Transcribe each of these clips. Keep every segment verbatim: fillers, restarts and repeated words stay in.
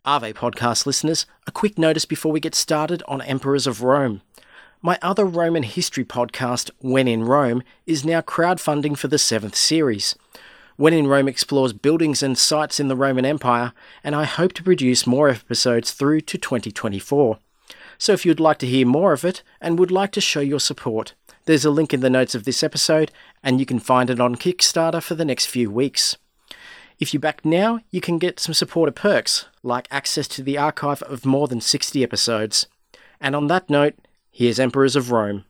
Ave podcast listeners, a quick notice before we get started on Emperors of Rome. My other Roman history podcast, When in Rome, is now crowdfunding for the seventh series. When in Rome explores buildings and sites in the Roman Empire, and I hope to produce more episodes through to twenty twenty-four. So if you'd like to hear more of it and would like to show your support, there's a link in the notes of this episode, and you can find it on Kickstarter for the next few weeks. If you back now, you can get some supporter perks, like access to the archive of more than sixty episodes. And on that note, here's Emperors of Rome.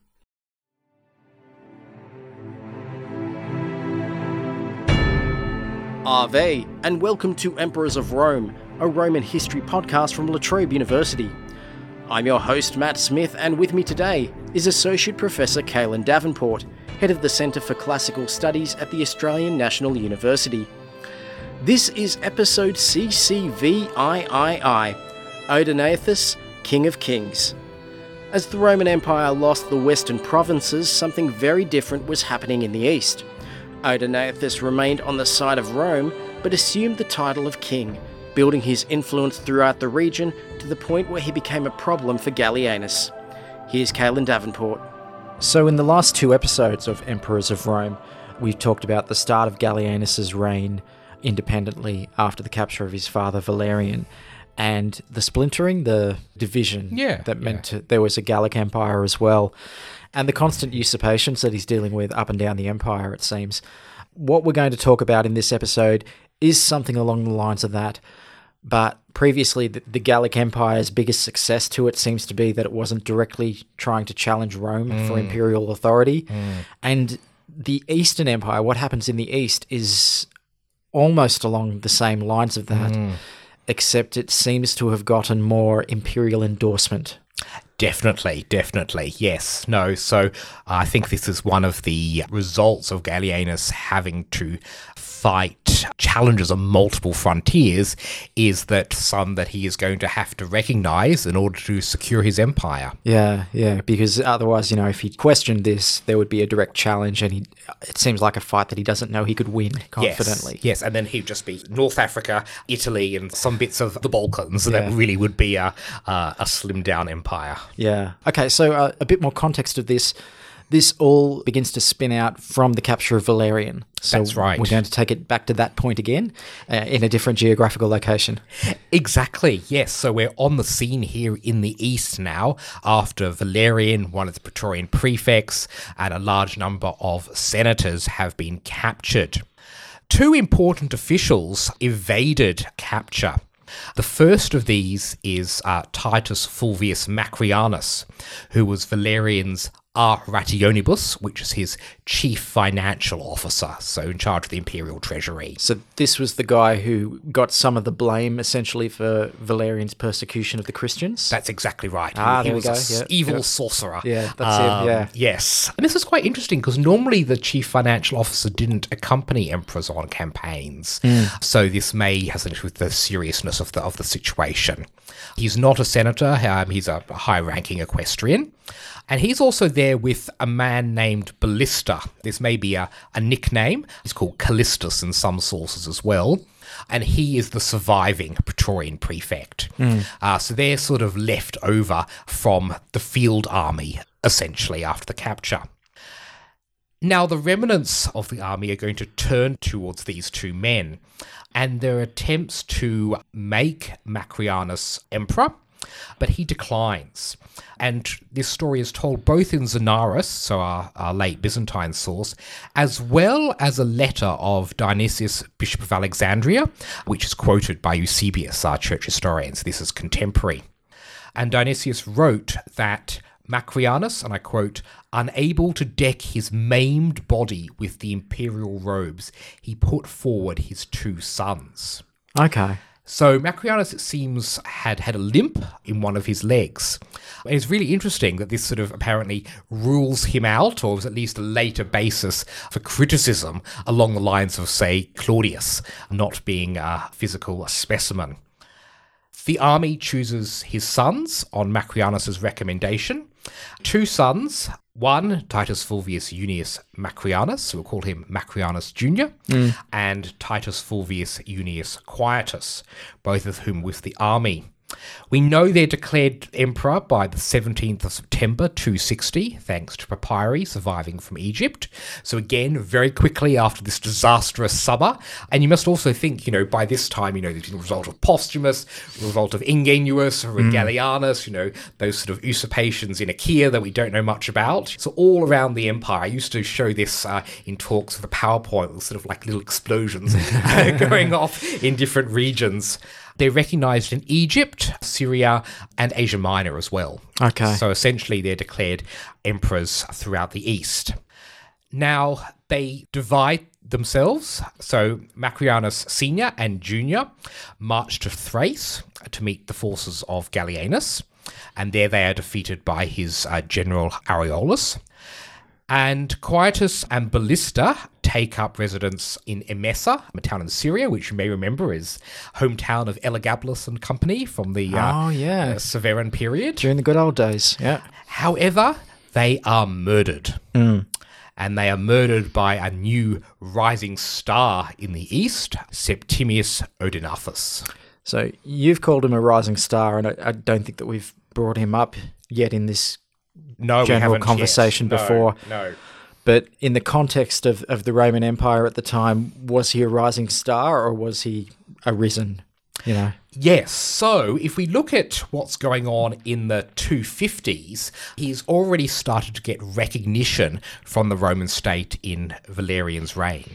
Ave, and welcome to Emperors of Rome, a Roman history podcast from La Trobe University. I'm your host, Matt Smith, and with me today is Associate Professor Caelan Davenport, Head of the Centre for Classical Studies at the Australian National University. This is episode C C V I I, Odaenathus, King of Kings. As the Roman Empire lost the western provinces, something very different was happening in the east. Odaenathus remained on the side of Rome, but assumed the title of king, building his influence throughout the region to the point where he became a problem for Gallienus. Here's Caelan Davenport. So in the last two episodes of Emperors of Rome, we've talked about the start of Gallienus's reign independently after the capture of his father Valerian, and the splintering, the division yeah, that meant yeah. to, there was a Gallic Empire as well, and the constant usurpations that he's dealing with up and down the empire, it seems. What we're going to talk about in this episode is something along the lines of that, but previously the, the Gallic Empire's biggest success to it seems to be that it wasn't directly trying to challenge Rome mm. for imperial authority, mm. and the Eastern Empire, what happens in the East is almost along the same lines of that, mm. except it seems to have gotten more imperial endorsement. Definitely, definitely, yes. No, so I think this is one of the results of Gallienus having to fight challenges on multiple frontiers, is that some that he is going to have to recognise in order to secure his empire. Yeah, yeah, because otherwise, you know, if he questioned this, there would be a direct challenge, and he, it seems like a fight that he doesn't know he could win confidently. Yes, yes, and then he'd just be North Africa, Italy, and some bits of the Balkans, and yeah. that really would be a, a, a slimmed-down empire. Yeah. Okay, so uh, a bit more context of this. This all begins to spin out from the capture of Valerian. So That's right. We're going to take it back to that point again uh, in a different geographical location. Exactly, yes. So we're on the scene here in the east now after Valerian, one of the Praetorian prefects, and a large number of senators have been captured. Two important officials evaded capture. The first of these is uh, Titus Fulvius Macrianus, who was Valerian's R. Rationibus, which is his chief financial officer, so in charge of the imperial treasury. So this was the guy who got some of the blame, essentially, for Valerian's persecution of the Christians? That's exactly right. Ah, he there was we go. an Yep. evil Yep. sorcerer. Yeah, that's um, it, yeah. Yes. And this is quite interesting, because normally the chief financial officer didn't accompany emperors on campaigns. Mm. So this may have something to do with the seriousness of the, of the situation. He's not a senator. Um, he's a high-ranking equestrian. And he's also there with a man named Ballista. This may be a, a nickname. He's called Callistus in some sources as well. And he is the surviving Praetorian prefect. Mm. Uh, so they're sort of left over from the field army, essentially, after the capture. Now, the remnants of the army are going to turn towards these two men, and their attempts to make Macrianus emperor, but he declines. And this story is told both in Xenarus, so our, our late Byzantine source, as well as a letter of Dionysius, Bishop of Alexandria, which is quoted by Eusebius, our church historian. So this is contemporary. And Dionysius wrote that Macrianus, and I quote, unable to deck his maimed body with the imperial robes, he put forward his two sons. Okay. So Macrianus, it seems, had had a limp in one of his legs. And it's really interesting that this sort of apparently rules him out, or was at least a later basis for criticism along the lines of, say, Claudius not being a physical specimen. The army chooses his sons on Macrianus's recommendation. Two sons, One, Titus Fulvius Junius Macrianus, we'll call him Macrianus Junior, mm. and Titus Fulvius Junius Quietus, both of whom with the army. We know they're declared emperor by the seventeenth of September two sixty, thanks to papyri surviving from Egypt. So again, very quickly after this disastrous summer. And you must also think, you know, by this time, you know, there's been a result of Posthumus, a result of Ingenuus, Regalianus, mm. you know, those sort of usurpations in Achaia that we don't know much about. So all around the empire, I used to show this uh, in talks with a PowerPoint with sort of like little explosions going off in different regions. They're recognised in Egypt, Syria, and Asia Minor as well. Okay. So essentially they're declared emperors throughout the East. Now, they divide themselves. So Macrianus Senior and Junior march to Thrace to meet the forces of Gallienus, and there they are defeated by his uh, general Aureolus. And Quietus and Ballista take up residence in Emesa, a town in Syria, which you may remember is hometown of Elagabalus and company from the uh, oh, yeah. uh, Severan period. During the good old days, yeah. However, they are murdered. Mm. And they are murdered by a new rising star in the east, Septimius Odenathus. So you've called him a rising star, and I, I don't think that we've brought him up yet in this No, general we haven't conversation yet. No, before. No. But in the context of, of the Roman Empire at the time, was he a rising star or was he a risen, you know? Yes, so if we look at what's going on in the two fifties, he's already started to get recognition from the Roman state in Valerian's reign.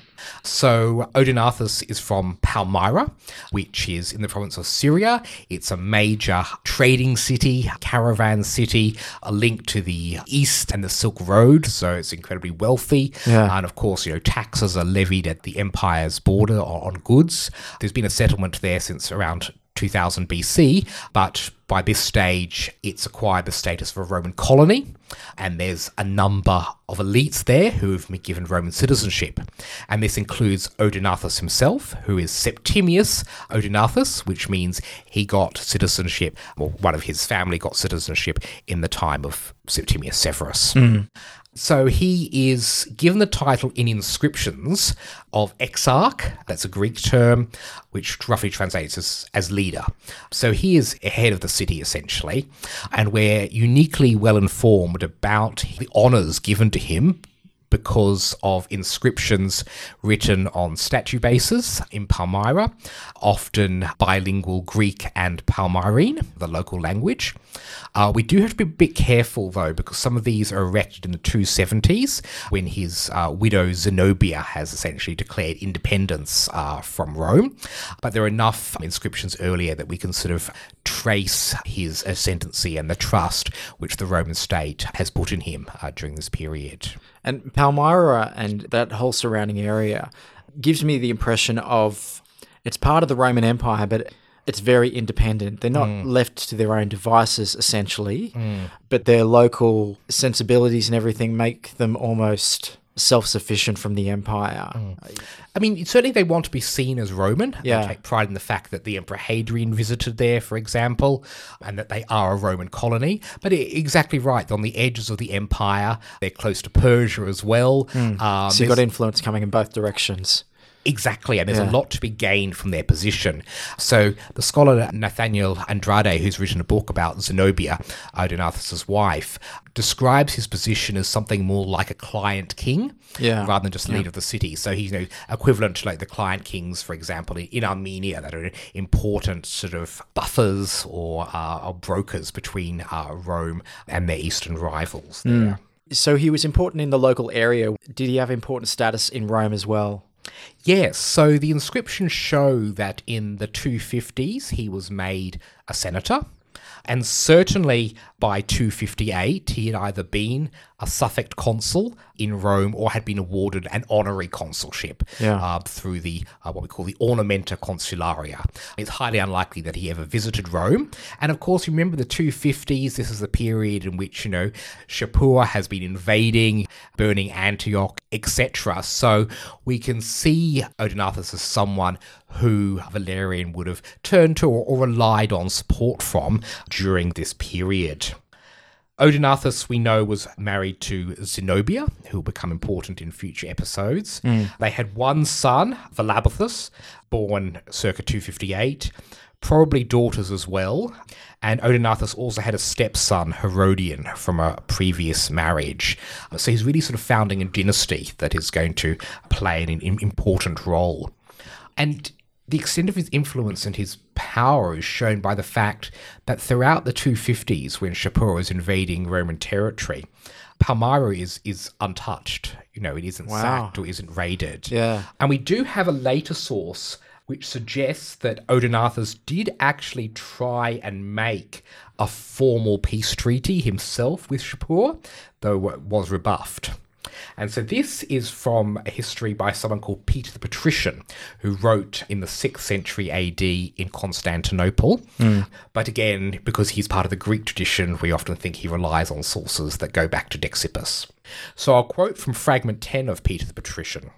So Odenathus is from Palmyra, which is in the province of Syria. It's a major trading city, caravan city, a link to the east and the Silk Road, so it's incredibly wealthy. Yeah. And of course, you know, taxes are levied at the empire's border on goods. There's been a settlement there since around two thousand B C, but by this stage, it's acquired the status of a Roman colony, and there's a number of elites there who have been given Roman citizenship. And this includes Odenathus himself, who is Septimius Odenathus, which means he got citizenship, or one of his family got citizenship in the time of Septimius Severus. Mm. So he is given the title in inscriptions of exarch, that's a Greek term, which roughly translates as, as leader. So he is head of the city, essentially, and we're uniquely well informed about the honours given to him because of inscriptions written on statue bases in Palmyra, often bilingual Greek and Palmyrene, the local language. Uh, we do have to be a bit careful, though, because some of these are erected in the two seventies, when his uh, widow Zenobia has essentially declared independence uh, from Rome. But there are enough inscriptions earlier that we can sort of trace his ascendancy and the trust which the Roman state has put in him uh, during this period. And Palmyra and that whole surrounding area gives me the impression of it's part of the Roman Empire, but it's very independent. They're not mm. left to their own devices, essentially, mm. but their local sensibilities and everything make them almost self-sufficient from the empire. Mm. I mean, certainly they want to be seen as Roman. Yeah. They take pride in the fact that the Emperor Hadrian visited there, for example, and that they are a Roman colony. But it, exactly right, on the edges of the empire, they're close to Persia as well. Mm. Um, so you've got influence coming in both directions. Exactly, and there's yeah. a lot to be gained from their position. So the scholar Nathaniel Andrade, who's written a book about Zenobia, Odenathus' wife, describes his position as something more like a client king yeah. rather than just yeah. leader of the city. So he's, you know, equivalent to like the client kings, for example, in Armenia, that are important sort of buffers or, uh, or brokers between uh, Rome and their eastern rivals there. Mm. So he was important in the local area. Did he have important status in Rome as well? Yes, so the inscriptions show that in the two fifties he was made a senator, and certainly by two fifty-eight he had either been a suffect consul in Rome or had been awarded an honorary consulship yeah. uh, through the uh, what we call the Ornamenta Consularia. It's highly unlikely that he ever visited Rome. And of course, you remember the two fifties, this is the period in which, you know, Shapur has been invading, burning Antioch, et cetera. So we can see Odenathus as someone who Valerian would have turned to or, or relied on support from during this period. Odenathus, we know, was married to Zenobia, who will become important in future episodes. Mm. They had one son, Valabathus, born circa two fifty-eight, probably daughters as well. And Odenathus also had a stepson, Herodian, from a previous marriage. So he's really sort of founding a dynasty that is going to play an important role. And the extent of his influence and his power is shown by the fact that throughout the two fifties, when Shapur is invading Roman territory, Palmyra is is untouched. You know, it isn't wow. sacked or isn't raided. Yeah. And we do have a later source which suggests that Odenathus did actually try and make a formal peace treaty himself with Shapur, though it was rebuffed. And so this is from a history by someone called Peter the Patrician, who wrote in the sixth century A D in Constantinople. Mm. But again, because he's part of the Greek tradition, we often think he relies on sources that go back to Dexippus. So I'll quote from fragment ten of Peter the Patrician.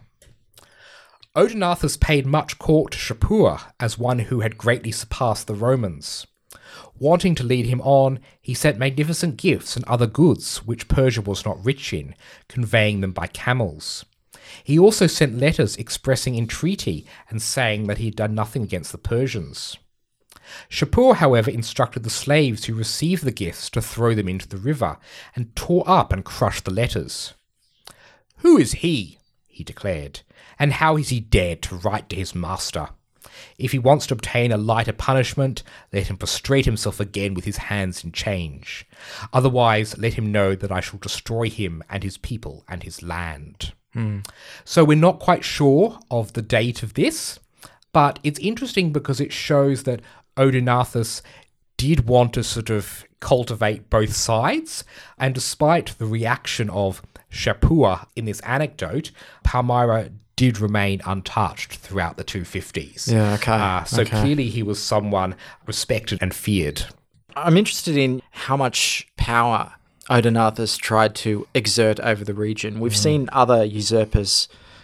Odenathus paid much court to Shapur as one who had greatly surpassed the Romans. Wanting to lead him on, he sent magnificent gifts and other goods which Persia was not rich in, conveying them by camels. He also sent letters expressing entreaty and saying that he had done nothing against the Persians. Shapur, however, instructed the slaves who received the gifts to throw them into the river, and tore up and crushed the letters. "Who is he?" he declared, "and how has he dared to write to his master? If he wants to obtain a lighter punishment, let him prostrate himself again with his hands in change. Otherwise, let him know that I shall destroy him and his people and his land." Hmm. So we're not quite sure of the date of this, but it's interesting because it shows that Odenathus did want to sort of cultivate both sides, and despite the reaction of Shapur in this anecdote, Palmyra did remain untouched throughout the two fifties. Yeah, okay. Uh, so okay. clearly he was someone respected and feared. I'm interested in how much power Odenathus tried to exert over the region. We've mm. seen other usurpers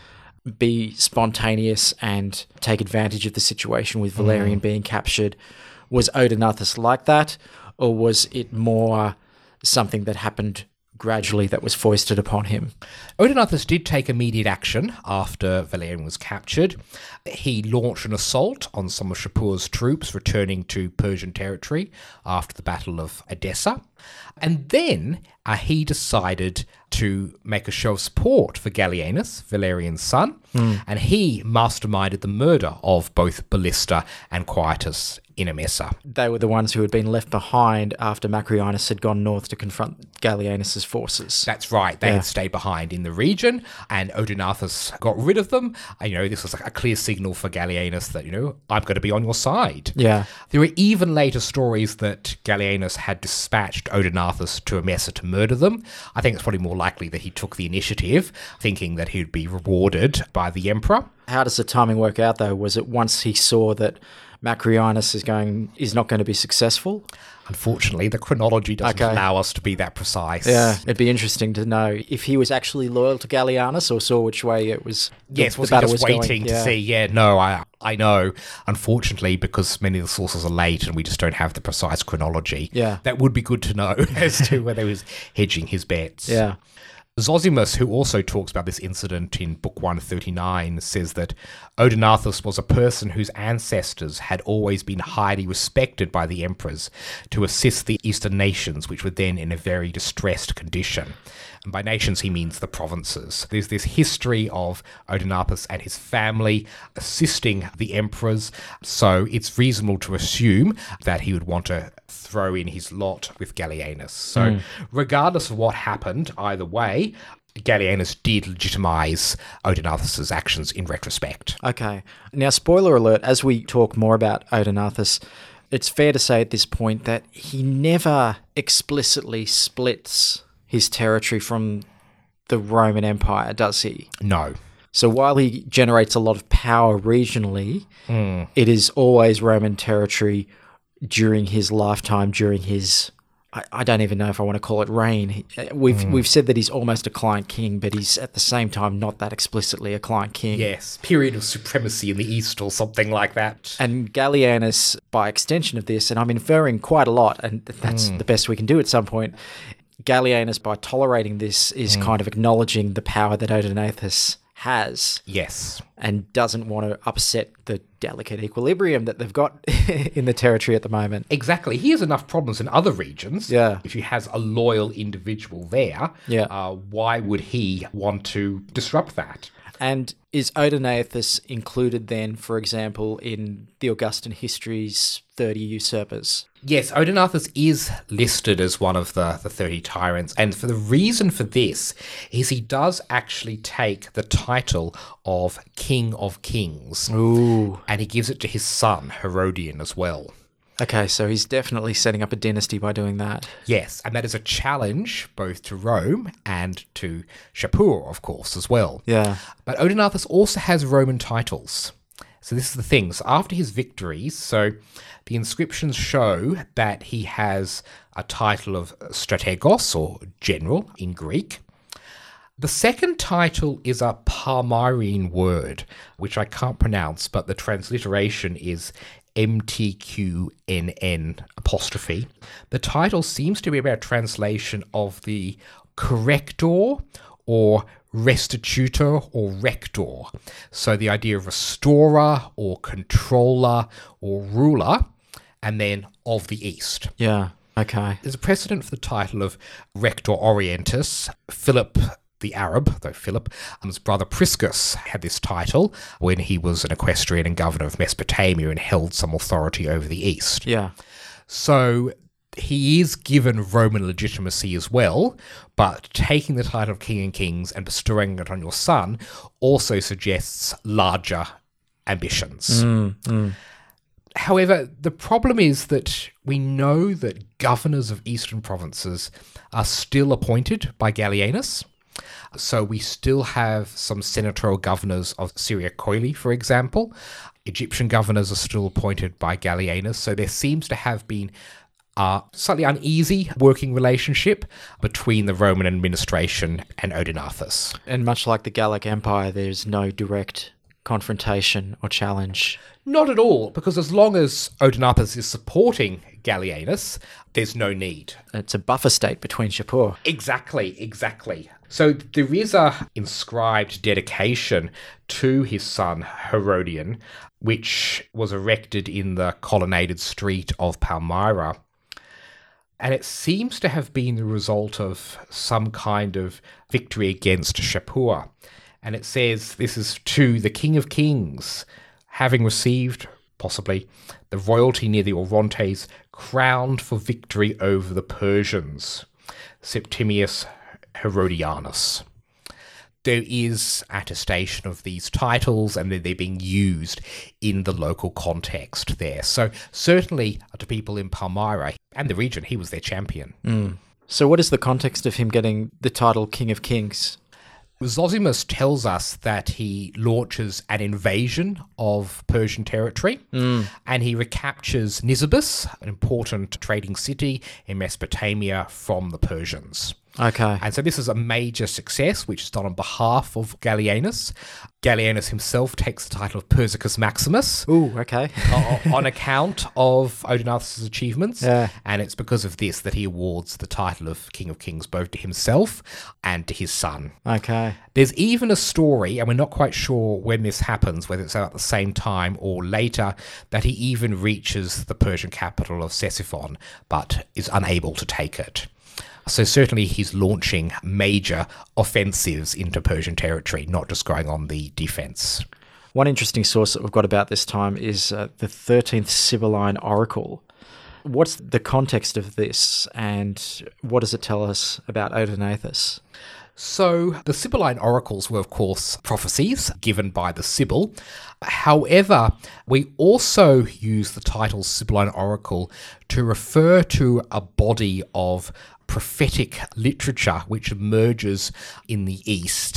be spontaneous and take advantage of the situation with Valerian mm. being captured. Was Odenathus like that, or was it more something that happened gradually that was foisted upon him? Odenathus did take immediate action after Valerian was captured. He launched an assault on some of Shapur's troops returning to Persian territory after the Battle of Edessa. And then uh, he decided to make a show of support for Gallienus, Valerian's son, mm. and he masterminded the murder of both Ballista and Quietus in Emesa. They were the ones who had been left behind after Macrianus had gone north to confront Gallienus's forces. That's right. They yeah. had stayed behind in the region, and Odenathus got rid of them. And, you know, this was like a clear signal for Gallienus that, you know, I'm going to be on your side. Yeah. There were even later stories that Gallienus had dispatched Odenathus to Emesa to murder them. I think it's probably more likely that he took the initiative, thinking that he would be rewarded by the emperor. How does the timing work out, though? Was it once he saw that Macrianus is going is not going to be successful? Unfortunately, the chronology doesn't okay. allow us to be that precise. Yeah, it'd be interesting to know if he was actually loyal to Gallienus or saw which way it was. Yes, the, was the he battle just was waiting going. to yeah. see? Yeah, no, I I know. Unfortunately, because many of the sources are late and we just don't have the precise chronology. Yeah, that would be good to know as to whether he was hedging his bets. Yeah. Zosimus, who also talks about this incident in Book one thirty-nine, says that Odenathus was a person whose ancestors had always been highly respected by the emperors to assist the eastern nations, which were then in a very distressed condition. And by nations, he means the provinces. There's this history of Odenathus and his family assisting the emperors, so it's reasonable to assume that he would want to throw in his lot with Gallienus. So mm. regardless of what happened, either way, Gallienus did legitimize Odenathus's actions in retrospect. Okay. Now, spoiler alert, as we talk more about Odenathus, it's fair to say at this point that he never explicitly splits his territory from the Roman Empire, does he? No. So while he generates a lot of power regionally, mm. it is always Roman territory during his lifetime, during his... I, I don't even know if I want to call it reign. We've mm. we've said that he's almost a client king, but he's at the same time not that explicitly a client king. Yes, period of supremacy in the East or something like that. And Gallienus, by extension of this, and I'm inferring quite a lot, and that's mm. the best we can do at some point, Gallienus, by tolerating this, is Mm. kind of acknowledging the power that Odenathus has Yes. and doesn't want to upset the delicate equilibrium that they've got in the territory at the moment. Exactly. He has enough problems in other regions. Yeah. If he has a loyal individual there, Yeah. uh, why would he want to disrupt that? And is Odenathus included then, for example, in the Augustan History's thirty usurpers? Yes, Odenathus is listed as one of the, the thirty tyrants, and for the reason for this is he does actually take the title of King of Kings, Ooh. and he gives it to his son, Herodian, as well. Okay, so he's definitely setting up a dynasty by doing that. Yes, and that is a challenge both to Rome and to Shapur, of course, as well. Yeah. But Odenathus also has Roman titles. So this is the thing. So after his victories, so the inscriptions show that he has a title of strategos, or general in Greek. The second title is a Palmyrene word, which I can't pronounce, but the transliteration is M T Q N N apostrophe. The title seems to be about translation of the corrector or restitutor or rector. So the idea of restorer or controller or ruler, and then of the East. Yeah. Okay. There's a precedent for the title of Rector Orientis. Philip the Arab, though Philip, and his brother Priscus had this title when he was an equestrian and governor of Mesopotamia and held some authority over the East. Yeah. So he is given Roman legitimacy as well, but taking the title of King of Kings and bestowing it on your son also suggests larger ambitions. Mm, mm. However, the problem is that we know that governors of eastern provinces are still appointed by Gallienus. So we still have some senatorial governors of Syria Coeli, for example. Egyptian governors are still appointed by Gallienus. So there seems to have been a slightly uneasy working relationship between the Roman administration and Odenathus. And much like the Gallic Empire, there's no direct confrontation or challenge. Not at all, because as long as Odenathus is supporting Gallienus, there's no need. It's a buffer state between Shapur. Exactly, exactly. So there is a inscribed dedication to his son Herodian, which was erected in the colonnaded street of Palmyra. And it seems to have been the result of some kind of victory against Shapur. And it says, this is to the King of Kings, having received, possibly, the royalty near the Orontes, crowned for victory over the Persians, Septimius Herodianus. There is attestation of these titles and they're being used in the local context there. So certainly to people in Palmyra and the region, he was their champion. Mm. So what is the context of him getting the title King of Kings? Zosimus tells us that he launches an invasion of Persian territory mm. and he recaptures Nisibis, an important trading city in Mesopotamia, from the Persians. Okay. And so this is a major success, which is done on behalf of Gallienus. Gallienus himself takes the title of Persicus Maximus. Ooh, okay. on account of Odenathus' achievements. Yeah. And it's because of this that he awards the title of King of Kings both to himself and to his son. Okay. There's even a story, and we're not quite sure when this happens, whether it's at the same time or later, that he even reaches the Persian capital of Ctesiphon, but is unable to take it. So certainly he's launching major offensives into Persian territory, not just going on the defense. One interesting source that we've got about this time is uh, the thirteenth Sibylline Oracle. What's the context of this, and what does it tell us about Odenathus? So the Sibylline oracles were, of course, prophecies given by the Sibyl. However, we also use the title Sibylline Oracle to refer to a body of prophetic literature which emerges in the East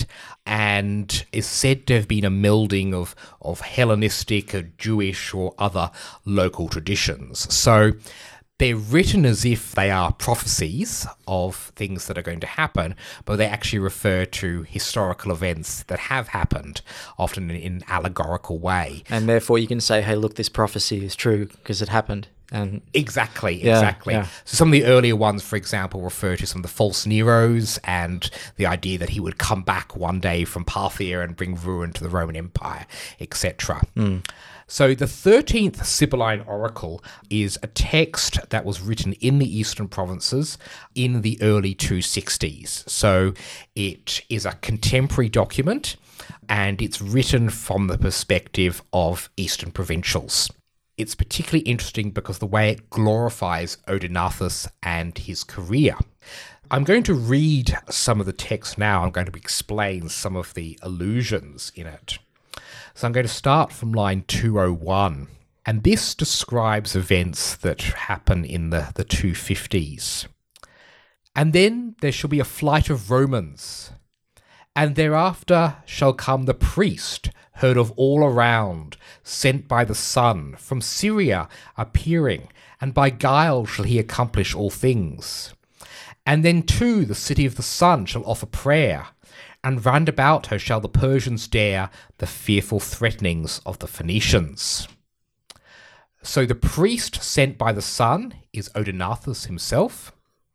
and is said to have been a melding of, of Hellenistic or Jewish or other local traditions. So they're written as if they are prophecies of things that are going to happen, but they actually refer to historical events that have happened, often in an allegorical way. And therefore you can say, hey, look, this prophecy is true because it happened. And Exactly, Yeah, exactly. yeah. So some of the earlier ones, for example, refer to some of the false Neros and the idea that he would come back one day from Parthia and bring ruin to the Roman Empire, et cetera. So the thirteenth Sibylline Oracle is a text that was written in the eastern provinces in the early two sixties. So it is a contemporary document, and it's written from the perspective of eastern provincials. It's particularly interesting because the way it glorifies Odenathus and his career. I'm going to read some of the text now. I'm going to explain some of the allusions in it. So I'm going to start from line two oh one. And this describes events that happen in the, the two fifties. And then there shall be a flight of Romans, and thereafter shall come the priest, heard of all around, sent by the sun, from Syria appearing, and by guile shall he accomplish all things. And then too the city of the sun shall offer prayer, and round about her shall the Persians dare the fearful threatenings of the Phoenicians. So the priest sent by the sun is Odenathus himself,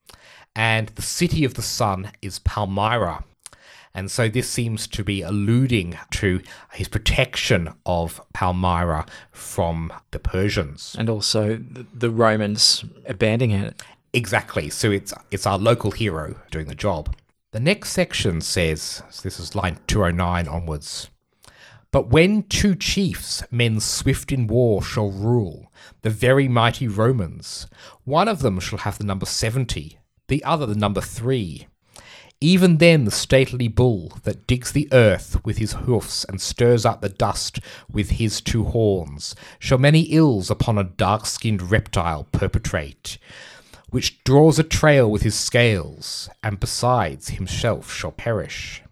and the city of the sun is Palmyra. And so this seems to be alluding to his protection of Palmyra from the Persians. and also the, the Romans abandoning it. Exactly. So it's it's our local hero doing the job. The next section says, so this is line two oh nine onwards, but when two chiefs, men swift in war, shall rule, the very mighty Romans, one of them shall have the number seventy, the other the number three. Even then the stately bull that digs the earth with his hoofs and stirs up the dust with his two horns shall many ills upon a dark-skinned reptile perpetrate, which draws a trail with his scales, and besides himself shall perish.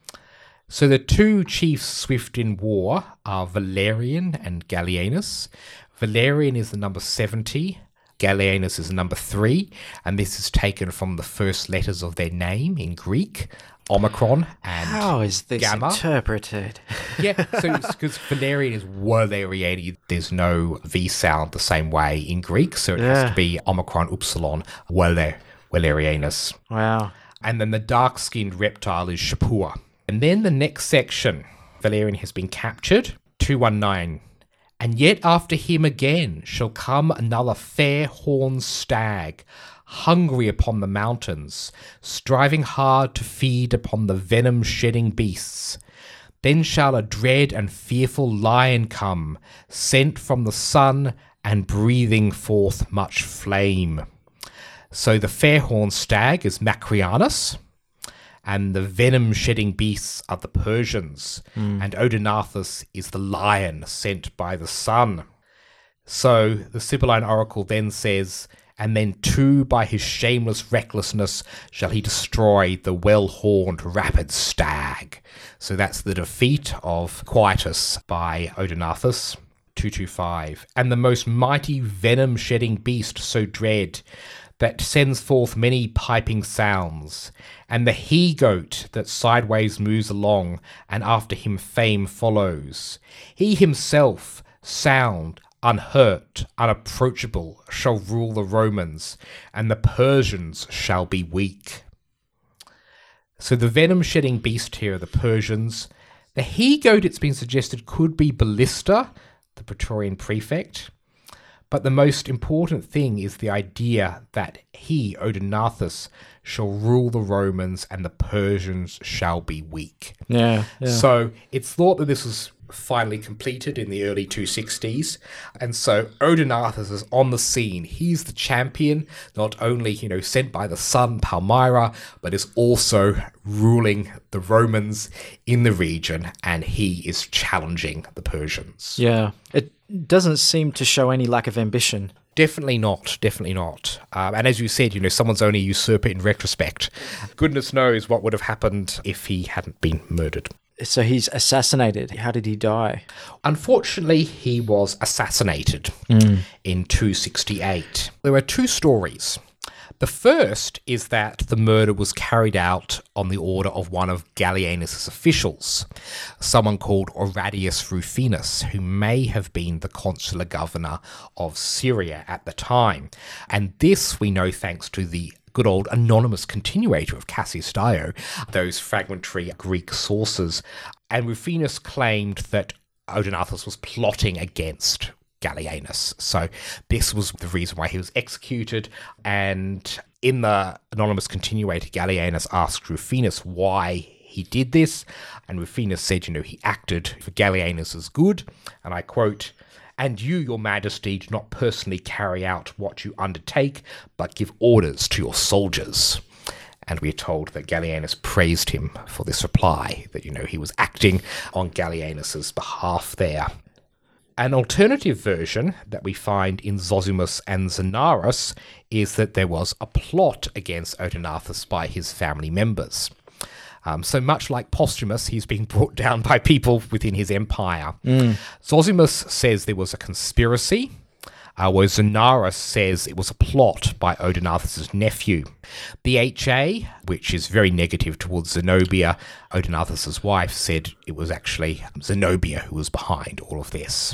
So the two chiefs swift in war are Valerian and Gallienus. Valerian is the number seventy, Gallienus is the number three, and this is taken from the first letters of their name in Greek, Omicron and How is this Gamma. interpreted? Yeah, so because Valerian is Valerian, there's no V sound the same way in Greek, so it has Yeah. to be Omicron Upsilon Valer, Valerianus. Wow. And then the dark-skinned reptile is Shapua. And then the next section, Valerian has been captured, two nineteen. And yet after him again shall come another fair horned stag, hungry upon the mountains, striving hard to feed upon the venom-shedding beasts. Then shall a dread and fearful lion come, sent from the sun and breathing forth much flame. So the fair-horned stag is Macrianus, and the venom-shedding beasts are the Persians, mm. and Odenathus is the lion sent by the sun. So the Sibylline Oracle then says, and then too by his shameless recklessness shall he destroy the well-horned rapid stag. So that's the defeat of Quietus by Odenathus. two twenty-five. And the most mighty venom-shedding beast so dread, that sends forth many piping sounds, and the he-goat that sideways moves along, and after him fame follows. He himself, sound, unhurt, unapproachable, shall rule the Romans, and the Persians shall be weak. So the venom-shedding beast here are the Persians. The he-goat, it's been suggested, could be Ballista, the Praetorian prefect. But the most important thing is the idea that he, Odenathus, shall rule the Romans and the Persians shall be weak. Yeah, yeah. So it's thought that this was finally completed in the early two sixties. And so Odenathus is on the scene. He's the champion, not only, you know, sent by the sun, Palmyra, but is also ruling the Romans in the region, and he is challenging the Persians. Yeah. It doesn't seem to show any lack of ambition. Definitely not, definitely not. Um, and as you said, you know, someone's only a usurper in retrospect. Goodness knows what would have happened if he hadn't been murdered. So he's assassinated. How did he die? Unfortunately, he was assassinated mm. in two sixty-eight. There are two stories. The first is that the murder was carried out on the order of one of Gallienus' officials, someone called Horadius Rufinus, who may have been the consular governor of Syria at the time. And this we know thanks to the good old anonymous continuator of Cassius Dio, those fragmentary Greek sources. And Rufinus claimed that Odenathus was plotting against Gallienus. So this was the reason why he was executed. And in the anonymous continuator, Gallienus asked Rufinus why he did this. And Rufinus said, you know, he acted for Gallienus's good. And I quote, "And you, your majesty, do not personally carry out what you undertake, but give orders to your soldiers." And we are told that Gallienus praised him for this reply, that, you know, he was acting on Gallienus's behalf there. An alternative version that we find in Zosimus and Xenarus is that there was a plot against Odenathus by his family members. Um, so much like Posthumus, he's being brought down by people within his empire. Mm. Zosimus says there was a conspiracy, uh, whereas Xenarus says it was a plot by Odenathus' nephew. The H A, which is very negative towards Zenobia, Odenathus' wife, said it was actually Zenobia who was behind all of this.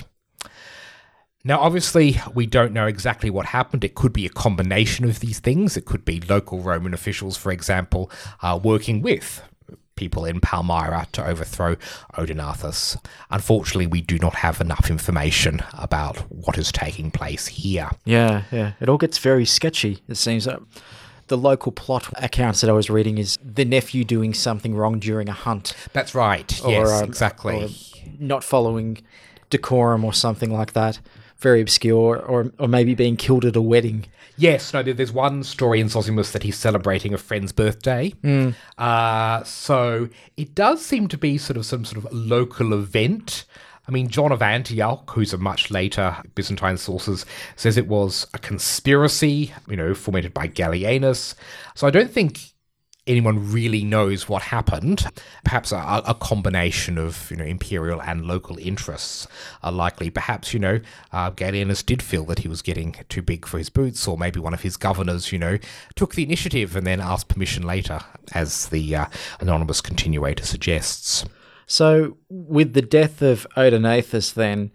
Now, obviously, we don't know exactly what happened. It could be a combination of these things. It could be local Roman officials, for example, uh, working with people in Palmyra to overthrow Odenathus. Unfortunately, we do not have enough information about what is taking place here. Yeah, yeah. It all gets very sketchy, it seems. Like the local plot accounts that I was reading is the nephew doing something wrong during a hunt. That's right. Or, yes, um, exactly. Or not following decorum or something like that. Very obscure, or or maybe being killed at a wedding. Yes, no, there's one story in Zosimus that he's celebrating a friend's birthday. Mm. Uh, so it does seem to be sort of some sort of local event. I mean, John of Antioch, who's a much later Byzantine sources, says it was a conspiracy, you know, fomented by Gallienus. So I don't think anyone really knows what happened. Perhaps a, a combination of, you know, imperial and local interests are likely. Perhaps, you know, uh, Gallienus did feel that he was getting too big for his boots, or maybe one of his governors, you know, took the initiative and then asked permission later, as the uh, anonymous continuator suggests. So, with the death of Odenathus, then,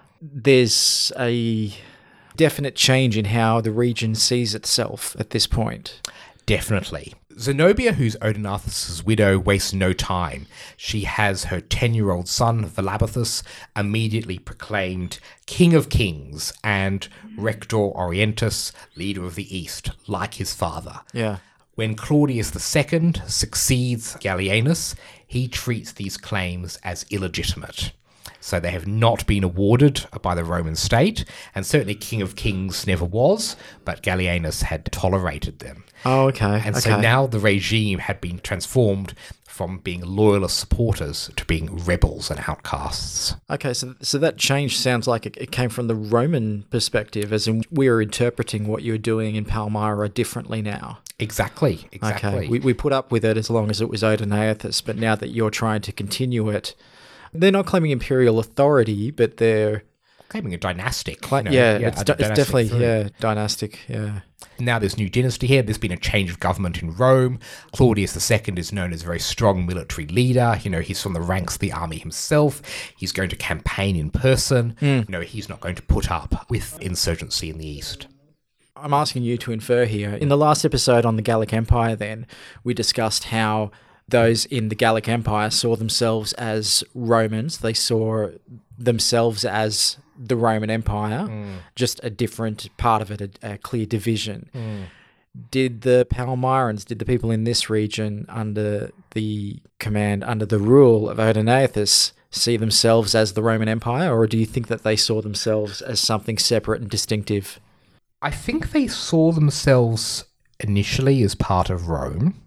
there's a definite change in how the region sees itself at this point. Definitely. Zenobia, who's Odenathus' widow, wastes no time. She has her ten-year-old son, Velabithus, immediately proclaimed King of Kings and Rector Orientis, leader of the East, like his father. Yeah. When Claudius the Second succeeds Gallienus, he treats these claims as illegitimate. So they have not been awarded by the Roman state, and certainly King of Kings never was, but Gallienus had tolerated them. Oh, okay. And okay. so now the regime had been transformed from being loyalist supporters to being rebels and outcasts. Okay, so so that change sounds like it, it came from the Roman perspective, as in we are interpreting what you're doing in Palmyra differently now. Exactly, exactly. Okay, we, we put up with it as long as it was Odenathus, but now that you're trying to continue it, they're not claiming imperial authority, but they're claiming a dynastic. Cla- you know, yeah, yeah, it's, a di- it's dynastic definitely through. yeah dynastic. Yeah. Now there's new dynasty here. There's been a change of government in Rome. Claudius the Second is known as a very strong military leader. You know, he's from the ranks of the army himself. He's going to campaign in person. Mm. You know, he's not going to put up with insurgency in the east. I'm asking you to infer here. In the last episode on the Gallic Empire, then, we discussed how those in the Gallic Empire saw themselves as Romans. They saw themselves as the Roman Empire, mm. just a different part of it, a, a clear division. Mm. Did the Palmyrans, did the people in this region under the command, under the rule of Odenathus, see themselves as the Roman Empire, or do you think that they saw themselves as something separate and distinctive? I think they saw themselves initially as part of Rome.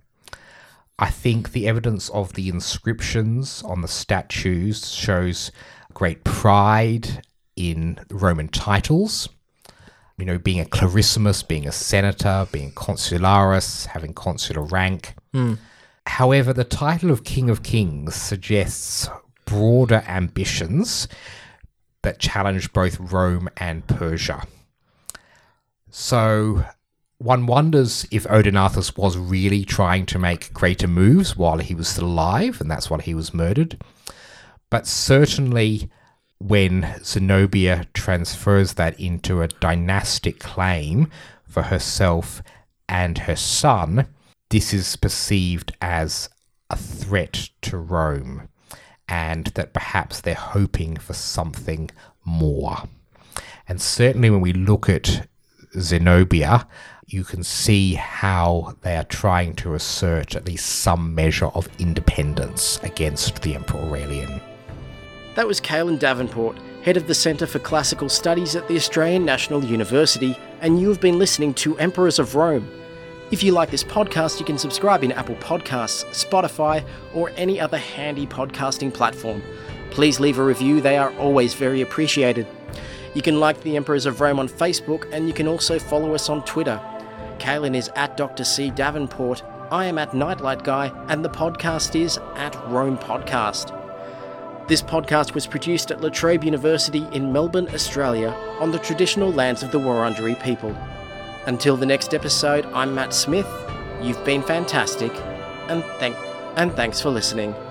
I think the evidence of the inscriptions on the statues shows great pride in Roman titles. You know, being a clarissimus, being a senator, being consularis, having consular rank. Mm. However, the title of King of Kings suggests broader ambitions that challenge both Rome and Persia. So One wonders if Odenathus was really trying to make greater moves while he was still alive, and that's why he was murdered. But certainly when Zenobia transfers that into a dynastic claim for herself and her son, this is perceived as a threat to Rome, and that perhaps they're hoping for something more. And certainly when we look at Zenobia, you can see how they are trying to assert at least some measure of independence against the Emperor Aurelian. That was Caelan Davenport, head of the Centre for Classical Studies at the Australian National University, and you have been listening to Emperors of Rome. If you like this podcast, you can subscribe in Apple Podcasts, Spotify, or any other handy podcasting platform. Please leave a review, they are always very appreciated. You can like the Emperors of Rome on Facebook, and you can also follow us on Twitter. Caelan is at Doctor C Davenport, I am at Nightlight Guy, and the podcast is at Rome Podcast. This podcast was produced at La Trobe University in Melbourne, Australia, on the traditional lands of the Wurundjeri people. Until the next episode, I'm Matt Smith, you've been fantastic, and, thank- and thanks for listening.